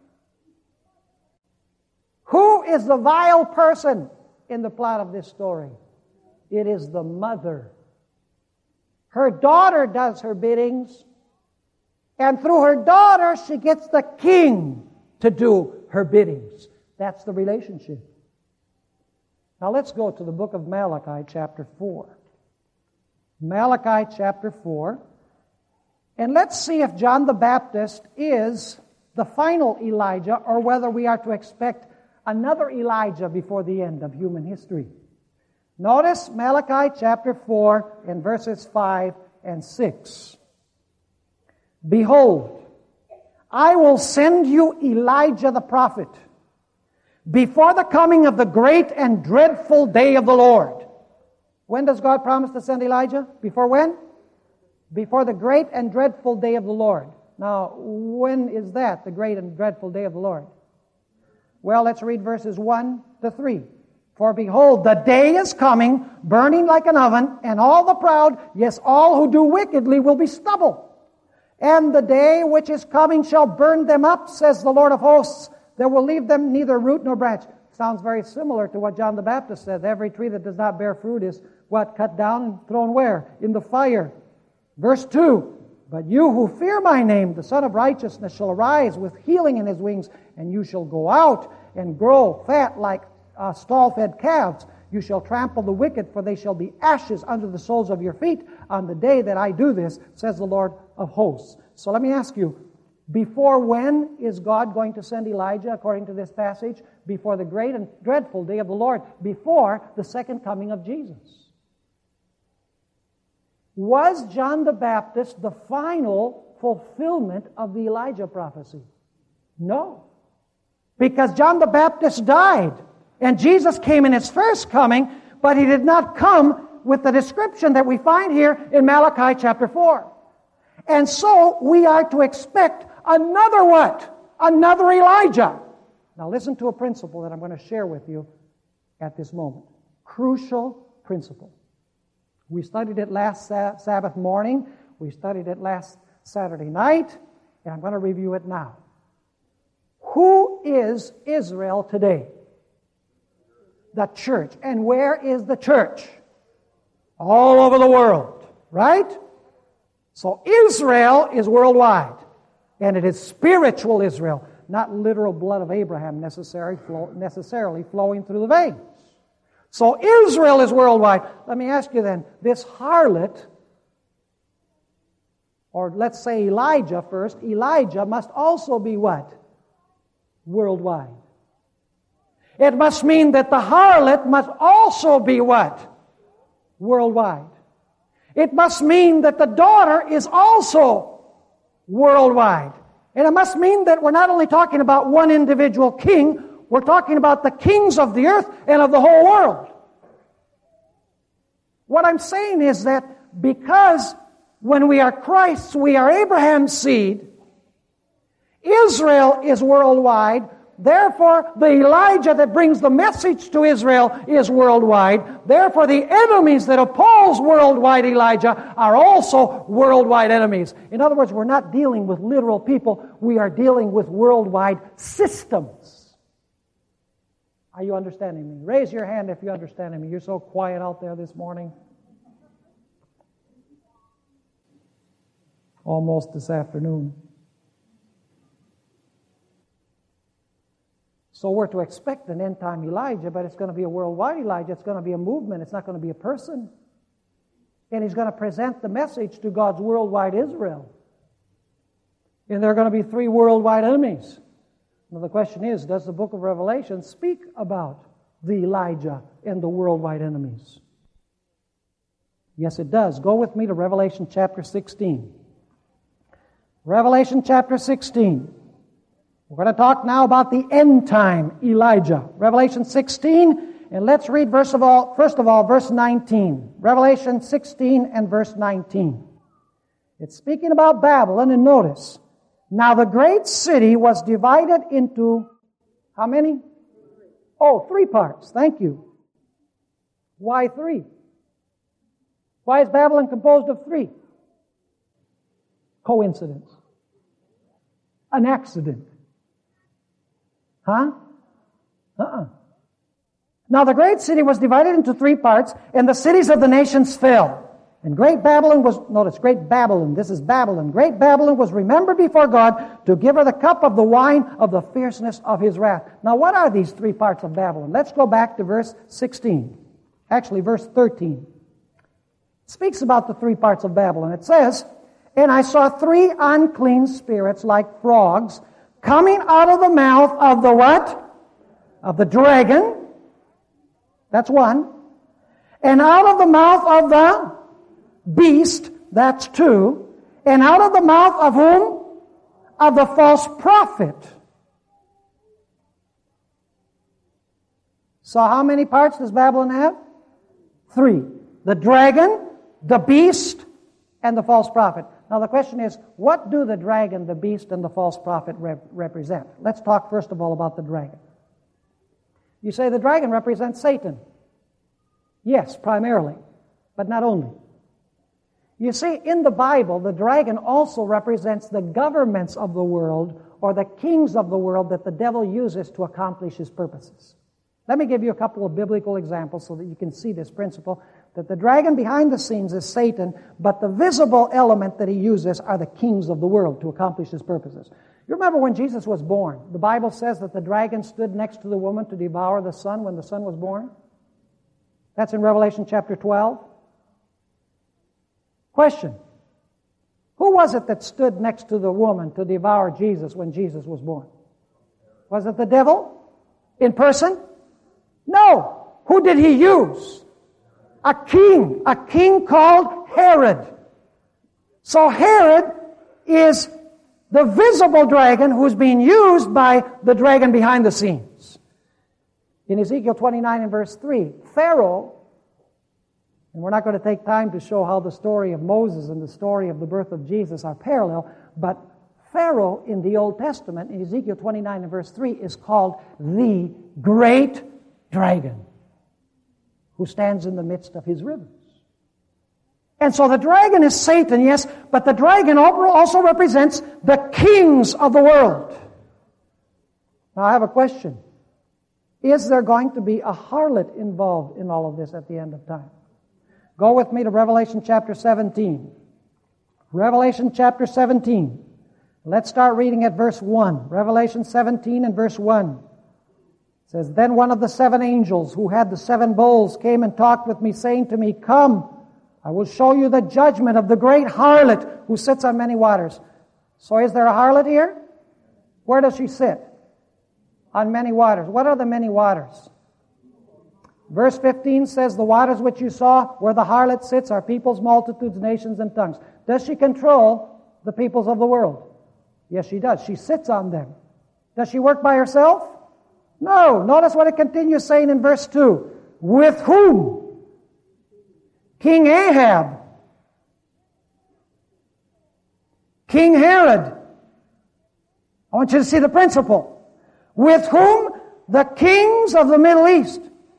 Who is the vile person in the plot of this story? It is the mother. Her daughter does her biddings, and through her daughter she gets the king to do her biddings. That's the relationship. Now let's go to the book of Malachi chapter 4. Malachi chapter 4. And let's see if John the Baptist is the final Elijah or whether we are to expect another Elijah before the end of human history. Notice Malachi chapter 4 and verses 5 and 6. Behold, I will send you Elijah the prophet before the coming of the great and dreadful day of the Lord. When does God promise to send Elijah? Before when? Before the great and dreadful day of the Lord. Now, when is that, the great and dreadful day of the Lord? Well, let's read verses 1 to 3. For behold, the day is coming, burning like an oven, and all the proud, yes, all who do wickedly will be stubble. And the day which is coming shall burn them up, says the Lord of hosts. There will leave them neither root nor branch. Sounds very similar to what John the Baptist said. Every tree that does not bear fruit is what? Cut down and thrown where? In the fire. Verse 2. But you who fear my name, the Son of Righteousness shall arise with healing in his wings, and you shall go out and grow fat like stall-fed calves. You shall trample the wicked, for they shall be ashes under the soles of your feet on the day that I do this, says the Lord of hosts. So let me ask you, before when is God going to send Elijah, according to this passage? Before the great and dreadful day of the Lord, before the second coming of Jesus. Was John the Baptist the final fulfillment of the Elijah prophecy? No. Because John the Baptist died, and Jesus came in his first coming, but he did not come with the description that we find here in Malachi chapter 4. And so we are to expect another what? Another Elijah. Now listen to a principle that I'm going to share with you at this moment. Crucial principle. We studied it last Sabbath morning. We studied it last Saturday night. And I'm going to review it now. Who is Israel today? The church. And where is the church? All over the world. Right? So Israel is worldwide. And it is spiritual Israel, not literal blood of Abraham necessarily flowing through the veins. So Israel is worldwide. Let me ask you then, this harlot, or let's say Elijah first, Elijah must also be what? Worldwide. It must mean that the harlot must also be what? Worldwide. It must mean that the daughter is also worldwide. And it must mean that we're not only talking about one individual king, we're talking about the kings of the earth and of the whole world. What I'm saying is that because when we are Christ's, we are Abraham's seed, Israel is worldwide, therefore the Elijah that brings the message to Israel is worldwide. Therefore the enemies that oppose worldwide Elijah are also worldwide enemies. In other words, we're not dealing with literal people, we are dealing with worldwide systems. Are you understanding me? Raise your hand if you're understanding me. You're so quiet out there this morning. Almost this afternoon. So we're to expect an end-time Elijah, but it's going to be a worldwide Elijah. It's going to be a movement. It's not going to be a person. And he's going to present the message to God's worldwide Israel. And there are going to be 3 worldwide enemies. Now the question is, does the book of Revelation speak about the Elijah and the worldwide enemies? Yes, it does. Go with me to Revelation chapter 16. Revelation chapter 16. We're going to talk now about the end time Elijah. Revelation 16, and let's read first of all, verse 19. Revelation 16 and verse 19. It's speaking about Babylon, and notice, now the great city was divided into, how many? 3 parts. Thank you. Why 3? Why is Babylon composed of 3? Coincidence. An accident. Huh? Now the great city was divided into 3 parts, and the cities of the nations fell. And great Babylon was, notice, great Babylon, this is Babylon. Great Babylon was remembered before God to give her the cup of the wine of the fierceness of His wrath. Now what are these 3 parts of Babylon? Let's go back to verse 16. Actually, verse 13. It speaks about the 3 parts of Babylon. It says, and I saw 3 unclean spirits like frogs coming out of the mouth of the what? Of the dragon. That's one. And out of the mouth of the beast. That's two. And out of the mouth of whom? Of the false prophet. So how many parts does Babylon have? 3. The dragon, the beast, and the false prophet. Now the question is, what do the dragon, the beast, and the false prophet represent? Let's talk first of all about the dragon. You say the dragon represents Satan. Yes, primarily, but not only. You see, in the Bible, the dragon also represents the governments of the world or the kings of the world that the devil uses to accomplish his purposes. Let me give you a couple of biblical examples so that you can see this principle, that the dragon behind the scenes is Satan, but the visible element that he uses are the kings of the world to accomplish his purposes. You remember when Jesus was born, the Bible says that the dragon stood next to the woman to devour the son when the son was born? That's in Revelation chapter 12. Question. Who was it that stood next to the woman to devour Jesus when Jesus was born? Was it the devil in person? No. Who did he use? A king called Herod. So Herod is the visible dragon who's being used by the dragon behind the scenes. In Ezekiel 29 and verse 3, Pharaoh, and we're not going to take time to show how the story of Moses and the story of the birth of Jesus are parallel, but Pharaoh in the Old Testament, in Ezekiel 29 and verse 3, is called the great dragon who stands in the midst of his rivers. And so the dragon is Satan, yes, but the dragon also represents the kings of the world. Now I have a question. Is there going to be a harlot involved in all of this at the end of time? Go with me to Revelation chapter 17. Revelation chapter 17. Let's start reading at verse 1. Revelation 17 and verse 1. It says, Then one of the 7 angels who had the 7 bowls came and talked with me, saying to me, Come, I will show you the judgment of the great harlot who sits on many waters. So is there a harlot here? Where does she sit? On many waters. What are the many waters? Verse 15 says, The waters which you saw where the harlot sits are peoples, multitudes, nations, and tongues. Does she control the peoples of the world? Yes, she does. She sits on them. Does she work by herself? No. Notice what it continues saying in verse 2. With whom? King Ahab. King Herod. I want you to see the principle. With whom? The kings of the Middle East.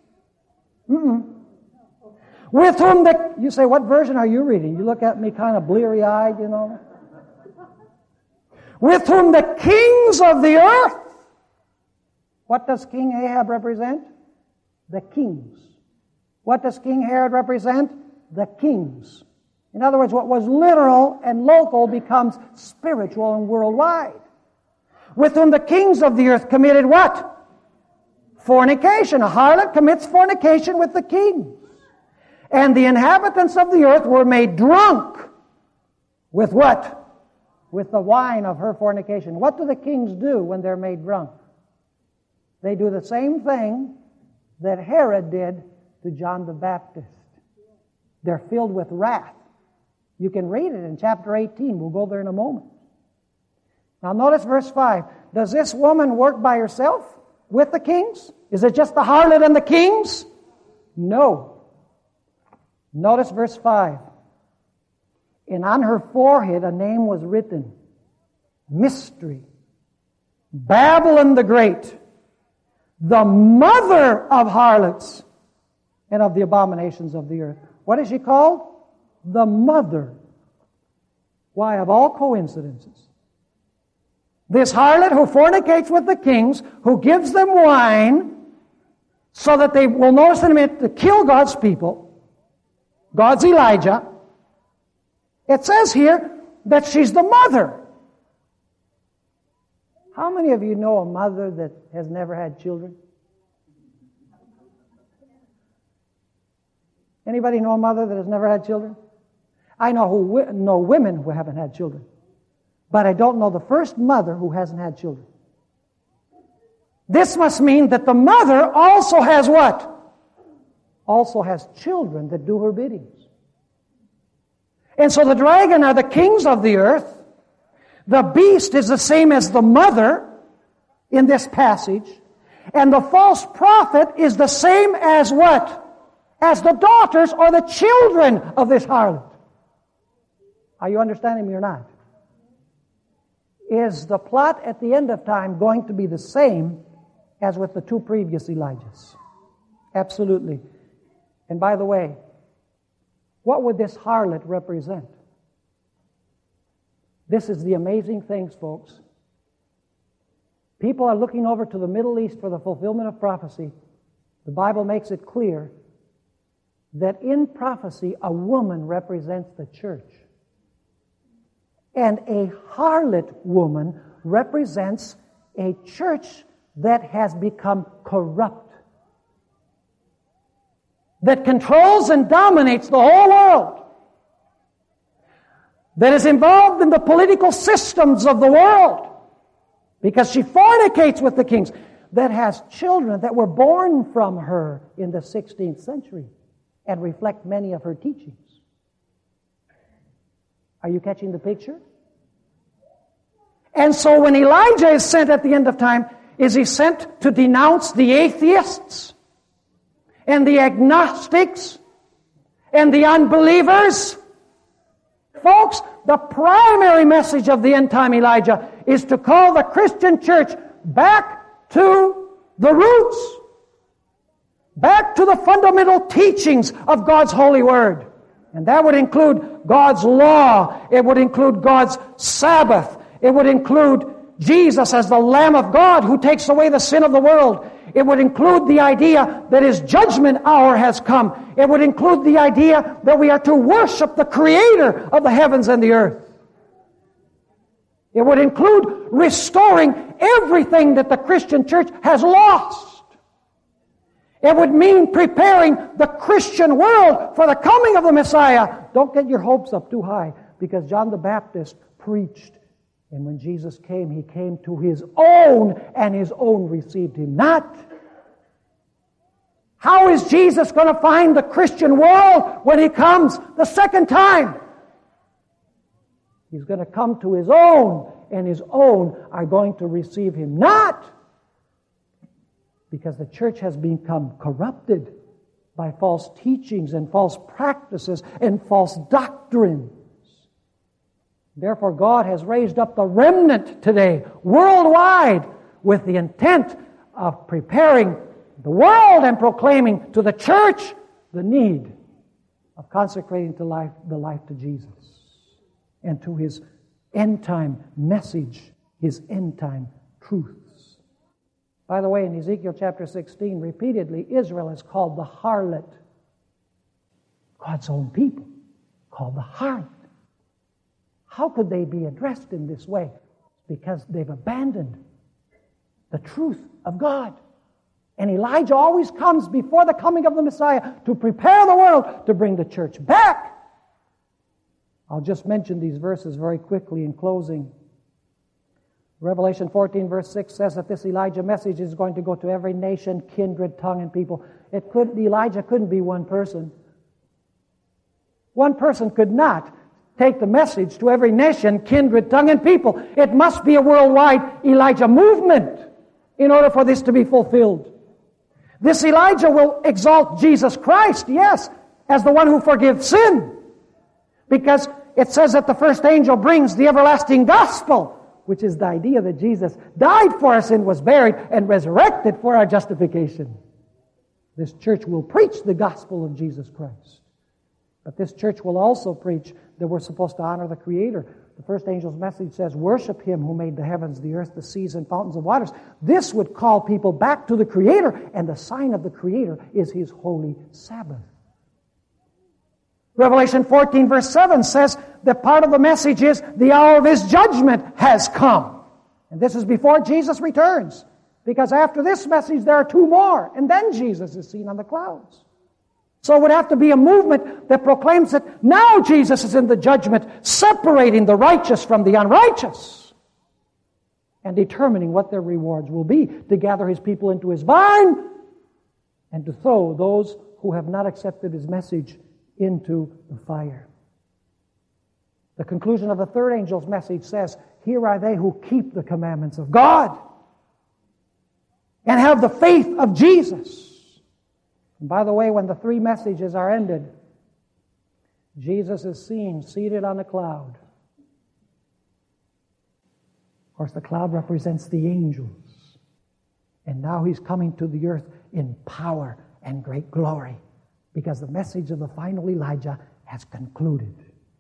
With whom you say, what version are you reading? You look at me kind of bleary-eyed, you know. With whom the kings of the earth. What does King Ahab represent? The kings. What does King Herod represent? The kings. In other words, what was literal and local becomes spiritual and worldwide. With whom the kings of the earth committed what? Fornication. A harlot commits fornication with the kings. And the inhabitants of the earth were made drunk. With what? With the wine of her fornication. What do the kings do when they're made drunk? They do the same thing that Herod did to John the Baptist. They're filled with wrath. You can read it in chapter 18. We'll go there in a moment. Now notice verse 5. Does this woman work by herself with the kings? Is it just the harlot and the kings? No. Notice verse 5. And on her forehead a name was written. Mystery. Babylon the Great. The mother of harlots and of the abominations of the earth. What is she called? The mother. Why, of all coincidences? This harlot who fornicates with the kings, who gives them wine, so that they will, notice in a minute, to kill God's people, God's Elijah. It says here that she's the mother. How many of you know a mother that has never had children? Anybody know a mother that has never had children? I know women who haven't had children. But I don't know the first mother who hasn't had children. This must mean that the mother also has what? Also has children that do her biddings. And so the dragon are the kings of the earth. The beast is the same as the mother in this passage. And the false prophet is the same as what? As the daughters or the children of this harlot. Are you understanding me or not? Is the plot at the end of time going to be the same as with the two previous Elijahs? Absolutely. And by the way, what would this harlot represent? This is the amazing things, folks. People are looking over to the Middle East for the fulfillment of prophecy. The Bible makes it clear that in prophecy, a woman represents the church. And a harlot woman represents a church that has become corrupt, that controls and dominates the whole world, that is involved in the political systems of the world because she fornicates with the kings, that has children that were born from her in the 16th century and reflect many of her teachings. Are you catching the picture? And so when Elijah is sent at the end of time, is he sent to denounce the atheists and the agnostics and the unbelievers? Folks, the primary message of the end-time Elijah is to call the Christian church back to the roots, back to the fundamental teachings of God's holy word. And that would include God's law. It would include God's Sabbath. It would include Jesus as the Lamb of God who takes away the sin of the world. It would include the idea that His judgment hour has come. It would include the idea that we are to worship the Creator of the heavens and the earth. It would include restoring everything that the Christian church has lost. It would mean preparing the Christian world for the coming of the Messiah. Don't get your hopes up too high, because John the Baptist preached, and when Jesus came, He came to His own, and His own received Him not. How is Jesus going to find the Christian world when He comes the second time? He's going to come to His own, and His own are going to receive Him not. Because the church has become corrupted by false teachings and false practices and false doctrines. Therefore, God has raised up the remnant today, worldwide, with the intent of preparing the world and proclaiming to the church the need of consecrating the life to Jesus and to His end-time message, His end-time truths. By the way, in Ezekiel chapter 16, repeatedly, Israel is called the harlot. God's own people, called the harlot. How could they be addressed in this way? Because they've abandoned the truth of God. And Elijah always comes before the coming of the Messiah to prepare the world to bring the church back. I'll just mention these verses very quickly in closing. Revelation 14 verse 6 says that this Elijah message is going to go to every nation, kindred, tongue, and people. Elijah couldn't be one person. One person could not take the message to every nation, kindred, tongue, and people. It must be a worldwide Elijah movement in order for this to be fulfilled. This Elijah will exalt Jesus Christ, yes, as the one who forgives sin. Because it says that the first angel brings the everlasting gospel, which is the idea that Jesus died for our sin, was buried, and resurrected for our justification. This church will preach the gospel of Jesus Christ. But this church will also preach that we're supposed to honor the Creator. The first angel's message says, worship Him who made the heavens, the earth, the seas, and fountains of waters. This would call people back to the Creator, and the sign of the Creator is His holy Sabbath. Revelation 14 verse 7 says that part of the message is the hour of His judgment has come. And this is before Jesus returns. Because after this message there are two more, and then Jesus is seen on the clouds. So it would have to be a movement that proclaims that now Jesus is in the judgment, separating the righteous from the unrighteous. and determining what their rewards will be, to gather His people into His vine and to throw those who have not accepted His message into the fire. The conclusion of the third angel's message says, here are they who keep the commandments of God and have the faith of Jesus. And by the way, when the three messages are ended, Jesus is seen seated on a cloud. Of course, the cloud represents the angels. And now He's coming to the earth in power and great glory, because the message of the final Elijah has concluded.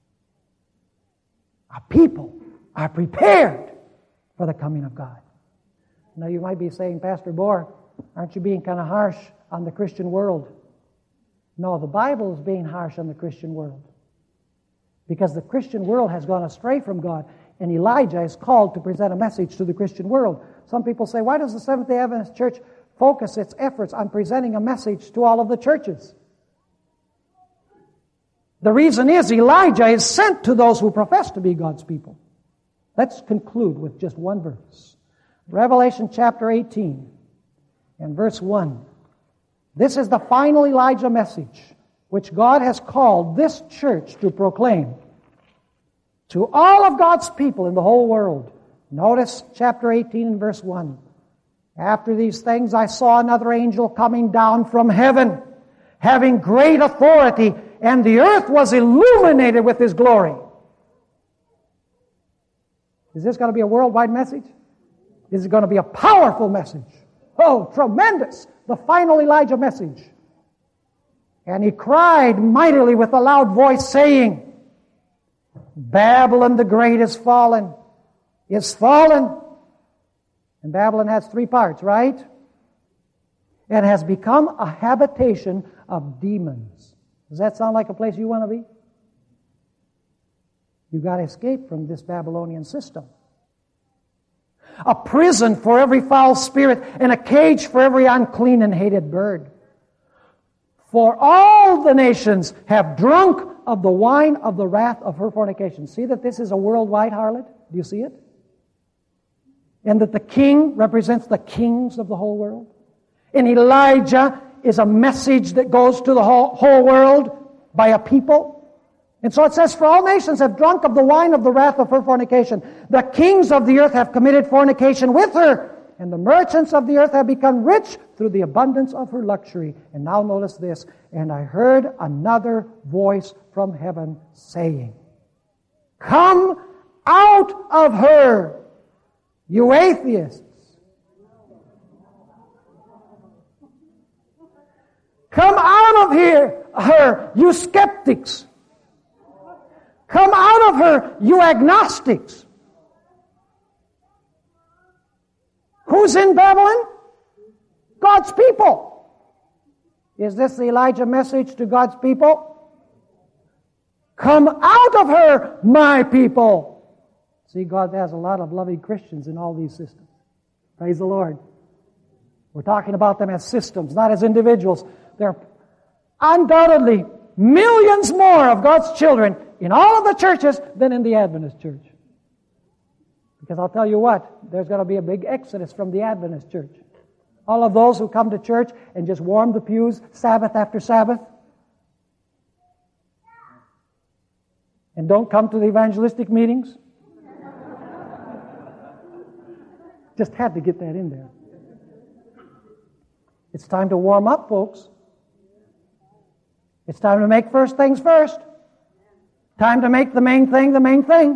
Our people are prepared for the coming of God. Now you might be saying, Pastor Bohr, aren't you being kind of harsh on the Christian world? No, the Bible is being harsh on the Christian world. Because the Christian world has gone astray from God, and Elijah is called to present a message to the Christian world. Some people say, why does the Seventh-day Adventist Church focus its efforts on presenting a message to all of the churches? The reason is Elijah is sent to those who profess to be God's people. Let's conclude with just one verse. Revelation chapter 18 and verse 1. This is the final Elijah message which God has called this church to proclaim to all of God's people in the whole world. Notice chapter 18 and verse 1. After these things I saw another angel coming down from heaven, having great authority, and the earth was illuminated with his glory. Is this going to be a worldwide message? Is it going to be a powerful message? Oh, tremendous! The final Elijah message. And he cried mightily with a loud voice, saying, Babylon the great is fallen. And Babylon has three parts, right? And has become a habitation of demons. Does that sound like a place you want to be? You've got to escape from this Babylonian system. A prison for every foul spirit and a cage for every unclean and hated bird. For all the nations have drunk of the wine of the wrath of her fornication. See that this is a worldwide harlot? Do you see it? And that the king represents the kings of the whole world. And Elijah is a message that goes to the whole world by a people. And so it says, for all nations have drunk of the wine of the wrath of her fornication. The kings of the earth have committed fornication with her. And the merchants of the earth have become rich through the abundance of her luxury. And now notice this. And I heard another voice from heaven saying, Come out of her, you atheists. Come out of her, you skeptics. Come out of her, you agnostics. Who's in Babylon? God's people. Is this the Elijah message to God's people? Come out of her, my people. See, God has a lot of loving Christians in all these systems. Praise the Lord. We're talking about them as systems, not as individuals. There are undoubtedly millions more of God's children in all of the churches than in the Adventist church. Because I'll tell you what, there's going to be a big exodus from the Adventist church. All of those who come to church and just warm the pews Sabbath after Sabbath and don't come to the evangelistic meetings. Just had to get that in there. It's time to warm up, folks. It's time to make first things first. Time to make the main thing the main thing.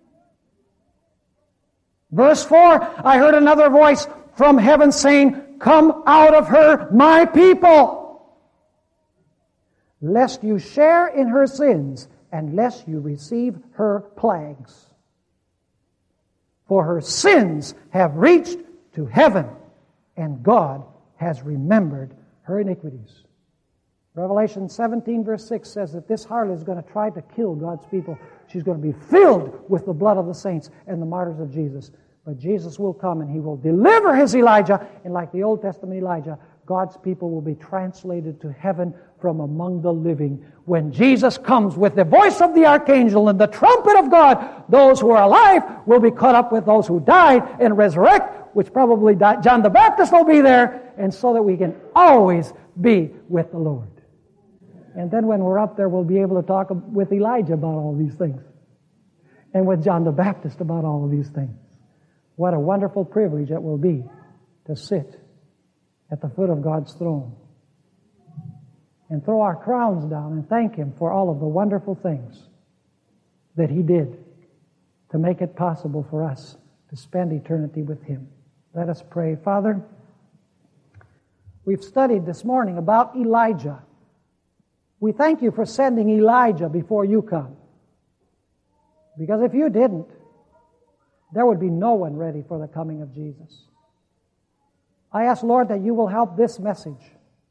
Verse 4, I heard another voice from heaven saying, Come out of her, my people, lest you share in her sins, and lest you receive her plagues. For her sins have reached to heaven, and God has remembered her iniquities. Revelation 17 verse 6 says that this harlot is going to try to kill God's people. She's going to be filled with the blood of the saints and the martyrs of Jesus. But Jesus will come and He will deliver His Elijah. And like the Old Testament Elijah, God's people will be translated to heaven from among the living. When Jesus comes with the voice of the archangel and the trumpet of God, those who are alive will be caught up with those who died and resurrect, which probably John the Baptist will be there, and so that we can always be with the Lord. And then when we're up there, we'll be able to talk with Elijah about all these things, and with John the Baptist about all of these things. What a wonderful privilege it will be to sit at the foot of God's throne and throw our crowns down and thank Him for all of the wonderful things that He did to make it possible for us to spend eternity with Him. Let us pray. Father, we've studied this morning about Elijah. We thank You for sending Elijah before You come. Because if You didn't, there would be no one ready for the coming of Jesus. I ask, Lord, that You will help this message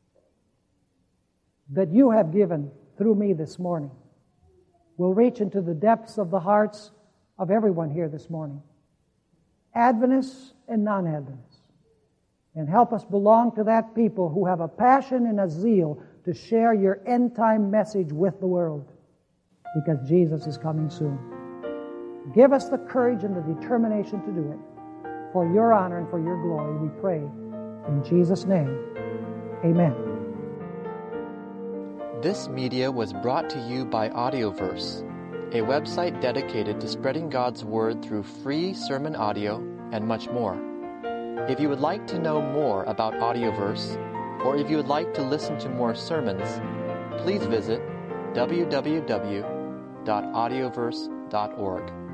that You have given through me this morning will reach into the depths of the hearts of everyone here this morning, Adventists and non-Adventists, and help us belong to that people who have a passion and a zeal to share Your end-time message with the world, because Jesus is coming soon. Give us the courage and the determination to do it. For Your honor and for Your glory, we pray. In Jesus' name, amen. This media was brought to you by Audioverse, a website dedicated to spreading God's Word through free sermon audio and much more. If you would like to know more about Audioverse, or if you would like to listen to more sermons, please visit www.audioverse.org.